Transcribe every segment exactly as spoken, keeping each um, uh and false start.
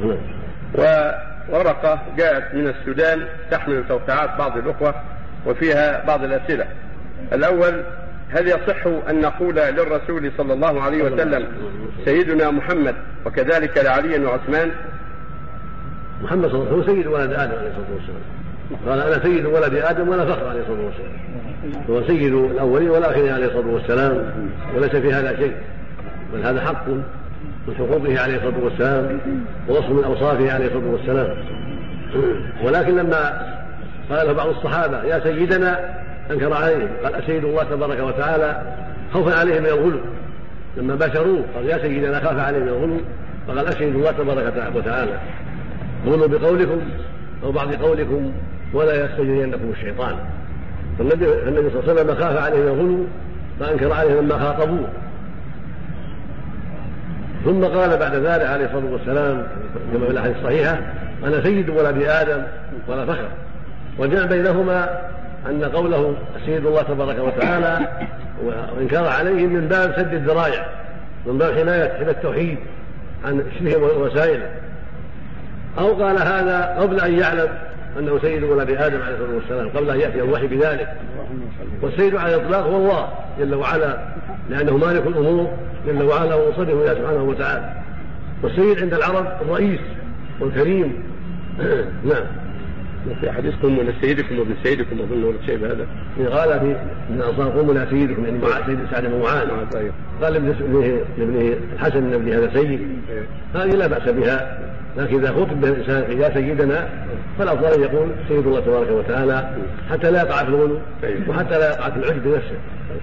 وورقة جاءت من السودان تحمل توقيعات بعض الأخوة وفيها بعض الأسئلة. الأول: هل يصح أن نقول للرسول صلى الله عليه وسلم سيدنا محمد وكذلك لعلي وعثمان؟ محمد صلى الله عليه وسلم سيد ولد آدم عليه الصلاة والسلام، قال: أنا سيد ولد آدم ولا فخر عليه الصلاة والسلام، هو سيد الأولين والآخرين عليه الصلاة والسلام، وليس في هذا شيء، بل هذا حق من حقوقه عليه الصلاة والسلام ووصف من أوصافه عليه الصلاة والسلام. ولكن لما قال بعض الصحابة يا سيدنا أنكر عليهم، قال: أسيد الله تبارك وتعالى خوفا عليهم من الغلو. لما باشروه قال: يا سيدنا خاف عليهم من الغلو، فقال: أسيد الله تبارك وتعالى غلوا بقولكم أو بعض قولكم ولا يستجرينكم الشيطان. فالنبي صلى الله عليه وسلم خاف عليهم الغلو فأنكر عليهم لما خاطبوه. ثم قال بعد ذلك عليه الصلاة والسلام كما في الأحاديث الصحيحة: أنا سيد ولد آدم ولا فخر. وجمع بينهما أن قوله سيد الله تبارك وتعالى وإنكار عليهم من باب سد الذرائع، من باب حماية حماية التوحيد عن شبهه وسائله، أو قال هذا قبل أن يعلم أنه سيد ولد آدم عليه الصلاة والسلام، قبل أن يأتي الوحي بذلك. والسيد على الإطلاق هو الله جل وعلا، لأنه مالك الأمور جل وعلا وصفه الله سبحانه وتعالى. والسيد عند العرب الرئيس والكريم. نعم. في حديثكم من سيدكم وابن سيدكم أظن ولا شيء بهذا. قال في من أنصار قوموا إلى سيدكم، يعني سيد سعد بن معاذ. قال لابن الحسن بن ابن هذا سيد، هذه لا بأس بها، لكن إذا خطب به الإنسان يا سيدنا فالأفضل أن يقول سيد الله تبارك وتعالى حتى لا يقع في الغلو وحتى لا يقع في العجب بنفسه.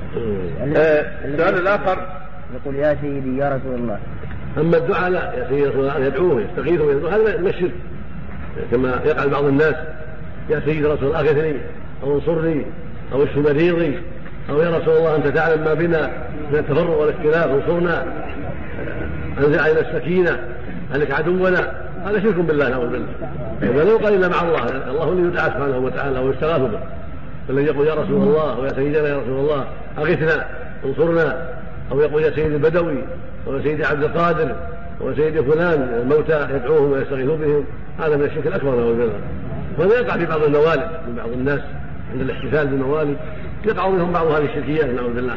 السؤال الآخر يقول: يا سيدي يا رسول الله. أما الدعاء لا، يا سيدي رسول الله أن يدعوه يستغيثه يدعوه، هذا من الشرك كما يقع بعض الناس: يا سيدي رسول الله أغثني أو انصرني أو اشف مريضي، أو يا رسول الله أنت تعلم ما بنا من التفرق والاختلاف انصرنا، أنزل علينا السكينة هلك عدونا. هذا شرك بالله نعوذ بالله. هذا لا يقال إلا مع الله، الله الذي يدعى سبحانه وتعالى ويستغاث به. فالذي يقول يا رسول الله ويا سيدنا يا رسول الله أغثنا انصرنا، أو يقول يا سيدي البدوي أو يا سيدي عبد القادر أو سيدي فلان الموتى يدعوهم ويستغيثوا بهم، هذا من الشرك الأكبر نعوذ بالله. وهذا يقع في بعض الموالد من بعض الناس عند الاحتفال بالموالد، يقع منهم بعض هذه الشركيات نعوذ بالله.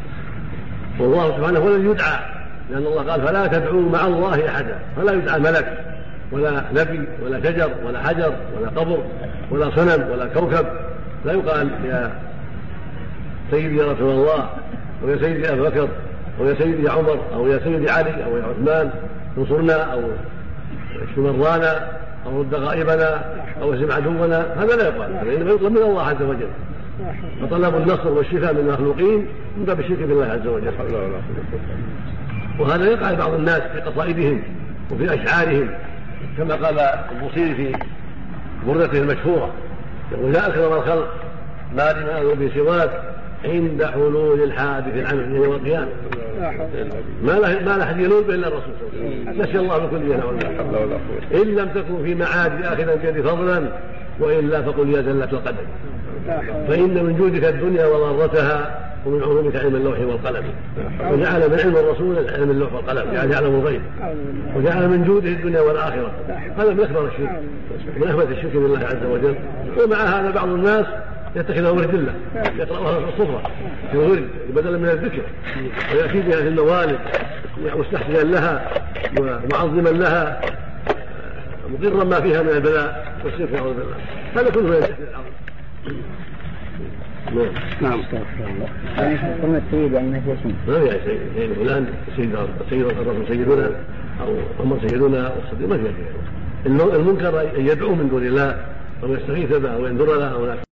والله سبحانه هو الذي يدعى، لأن الله قال: فلا تدعوا مع الله أحدا. فلا يدعى ملك ولا نبي ولا شجر ولا حجر ولا قبر ولا صنم ولا كوكب. لا يقال يا سيدي يا رسول الله أو يا سيدي أبو بكر أو يا سيدي عمر أو يا سيدي علي أو يا عثمان انصرنا أو اشف مرضانا أو رد غائبنا أو اسم عدونا. هذا لا يقال، فإنما يطلب من الله عز وجل. فطلب النصر والشفاء من المخلوقين من باب الشرك بالله عز وجل. وهذا يقع بعض الناس في قصائدهم وفي أشعارهم، كما قال البوصيري في بردته المشهورة: يقول: يا أكرم الخلق ما لنا بسواك عند حلول الحادث العمل يوم القيامة. ما له ما له أحد يلول به إلا الرسول صلى الله عليه وسلم، نسي الله بكل يد. إن لم تكن في معاد آخذا بيد فضلا وإلا فقل يا زلة القدم، فإن من جودك الدنيا وضرتها ومن علومك علم اللوح والقلم. وجعل من علم الرسول علم اللوح والقلم، يعني يعلم الغيب، وجعل من جوده الدنيا والآخرة. هذا من أكبر الشرك، من أحمد الشرك بالله عز وجل. ومع هذا بعض الناس يتخذها ورد الله، يقرأها في الصفرة في الورد بدلا من الذكر، ويأتي بها في الموالد مستحسنا لها ومعظما لها مقرا ما فيها من البلاء والشرك نعوذ بالله. هذا كله من الشرك العظيم. نعم. استغفر الله. يعني كلمة سيد يعني ما في اسم. ما في سيد، سيد فلان، سيد سيد الرسول سيدنا أو عمر سيدنا والصديق، ما في. المنكر أن يدعو من دون الله أو يستغيث به أو ينذر له أو لا.